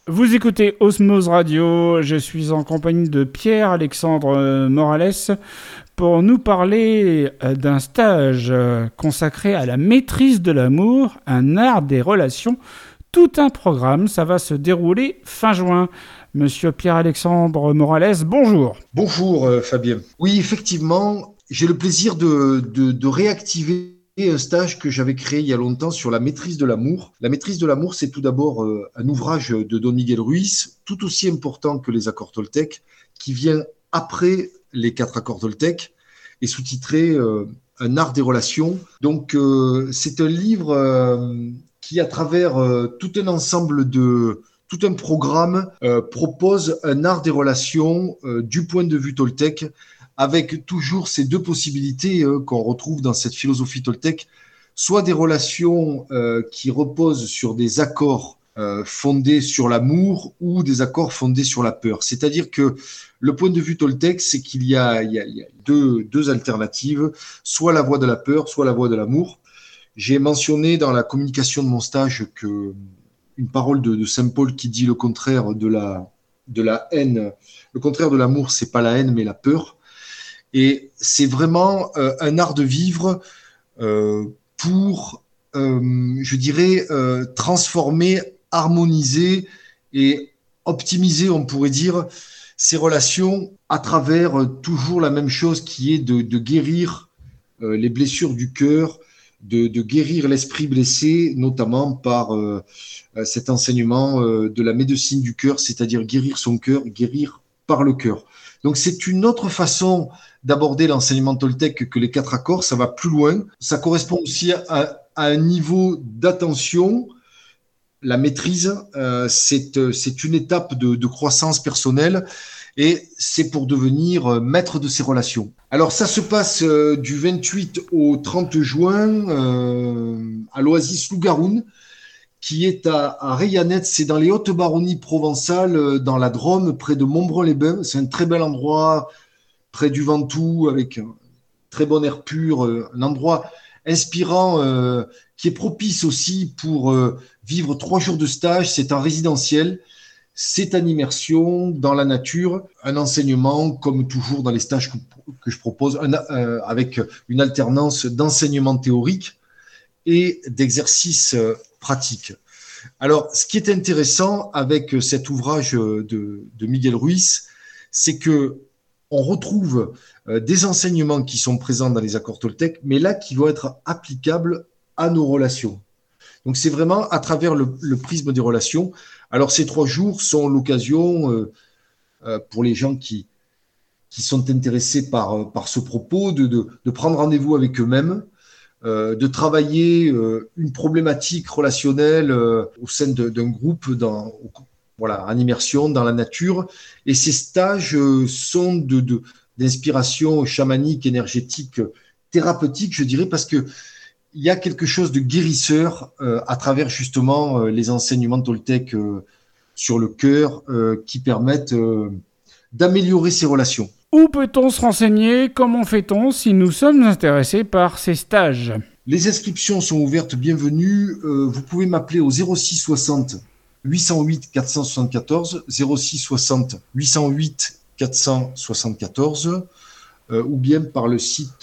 Vous écoutez Osmose Radio, je suis en compagnie de Pierre-Alexandre Morales pour nous parler d'un stage consacré à la maîtrise de l'amour, un art des relations, tout un programme, ça va se dérouler fin juin. Monsieur Pierre-Alexandre Morales, bonjour. Bonjour Fabien. Oui, effectivement, j'ai le plaisir de réactiver un stage que j'avais créé il y a longtemps sur la maîtrise de l'amour. La maîtrise de l'amour, c'est tout d'abord un ouvrage de Don Miguel Ruiz, tout aussi important que les accords Toltec, qui vient après les 4 accords Toltec et sous-titré Un art des relations. Donc, c'est un livre qui, à travers tout un ensemble tout un programme propose un art des relations du point de vue Toltec, avec toujours ces deux possibilités qu'on retrouve dans cette philosophie Toltec, soit des relations qui reposent sur des accords fondés sur l'amour ou des accords fondés sur la peur. C'est-à-dire que le point de vue Toltec, c'est qu'il y a deux alternatives, soit la voie de la peur, soit la voie de l'amour. J'ai mentionné dans la communication de mon stage une parole de Saint Paul qui dit le contraire de la haine. Le contraire de l'amour, c'est pas la haine, mais la peur. Et c'est vraiment un art de vivre pour, je dirais, transformer, harmoniser et optimiser, on pourrait dire, ces relations à travers toujours la même chose qui est de guérir les blessures du cœur, de guérir l'esprit blessé, notamment par cet enseignement de la médecine du cœur, c'est-à-dire guérir son cœur, guérir par le cœur. Donc c'est une autre façon d'aborder l'enseignement Toltec que les 4 accords, ça va plus loin. Ça correspond aussi à un niveau d'attention. La maîtrise, c'est une étape de croissance personnelle et c'est pour devenir maître de ses relations. Alors ça se passe du 28 au 30 juin à l'Oasis Lougaroun, qui est à Rayanet, c'est dans les Hautes-Baronnies provençales, dans la Drôme, près de Montbrun-les-Bains. C'est un très bel endroit, près du Ventoux, avec un très bon air pur, un endroit inspirant, qui est propice aussi pour vivre 3 jours de stage. C'est en résidentiel, c'est en immersion dans la nature, un enseignement, comme toujours dans les stages que je propose, avec une alternance d'enseignement théorique et d'exercices pratiques. Alors, ce qui est intéressant avec cet ouvrage de Miguel Ruiz, c'est que on retrouve des enseignements qui sont présents dans les accords Toltec, mais là qui vont être applicables à nos relations. Donc, c'est vraiment à travers le prisme des relations. Alors, ces 3 jours sont l'occasion pour les gens qui sont intéressés par ce propos de prendre rendez-vous avec eux-mêmes, de travailler une problématique relationnelle au sein d'un groupe en immersion dans la nature. Et ces stages sont d'inspiration chamanique, énergétique, thérapeutique, je dirais, parce que il y a quelque chose de guérisseur à travers justement les enseignements Toltec sur le cœur qui permettent d'améliorer ces relations. Où peut-on se renseigner? Comment fait-on si nous sommes intéressés par ces stages? Les inscriptions sont ouvertes, bienvenue. Vous pouvez m'appeler au 06 60 808 474, 06 60 808 474, ou bien par le site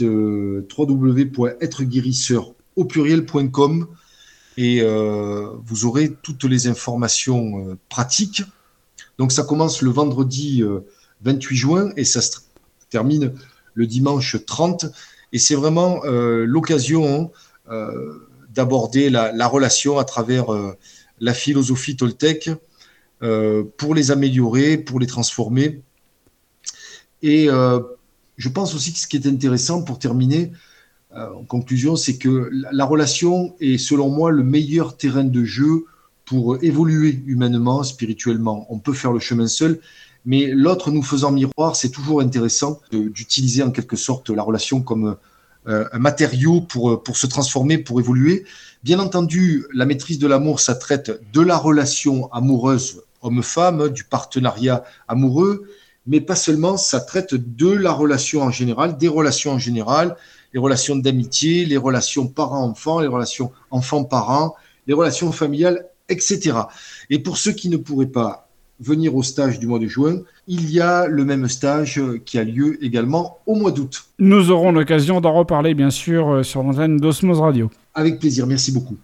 www.êtreguérisseur.com et vous aurez toutes les informations pratiques. Donc ça commence le vendredi 28 juin et ça se termine le dimanche 30. Et c'est vraiment l'occasion d'aborder la relation à travers la philosophie Toltec pour les améliorer, pour les transformer. Et je pense aussi que ce qui est intéressant pour terminer, en conclusion, c'est que la relation est selon moi le meilleur terrain de jeu pour évoluer humainement, spirituellement. On peut faire le chemin seul, mais l'autre nous faisant miroir, c'est toujours intéressant d'utiliser en quelque sorte la relation comme un matériau pour se transformer, pour évoluer. Bien entendu, la maîtrise de l'amour, ça traite de la relation amoureuse homme-femme, du partenariat amoureux, mais pas seulement, ça traite de la relation en général, des relations en général, les relations d'amitié, les relations parents-enfants, les relations enfants-parents, les relations familiales etc. Et pour ceux qui ne pourraient pas venir au stage du mois de juin, il y a le même stage qui a lieu également au mois d'août. Nous aurons l'occasion d'en reparler, bien sûr, sur l'antenne d'Osmose Radio. Avec plaisir, merci beaucoup.